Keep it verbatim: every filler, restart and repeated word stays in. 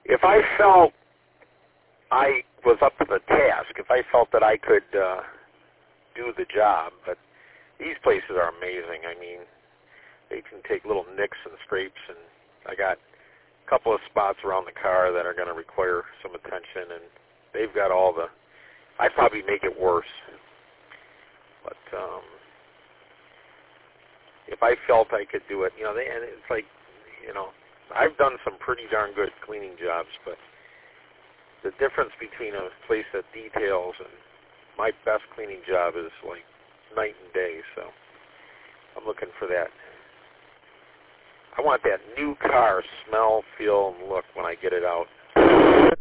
if I felt I was up to the task, if I felt that I could uh, do the job, but these places are amazing. I mean, they can take little nicks and scrapes, and I got a couple of spots around the car that are going to require some attention, and they've got all the, I'd probably make it worse. But um, if I felt I could do it, you know, they, and it's like, you know, I've done some pretty darn good cleaning jobs, but the difference between a place that details and my best cleaning job is like night and day, so I'm looking for that. I want that new car smell, feel, and look when I get it out.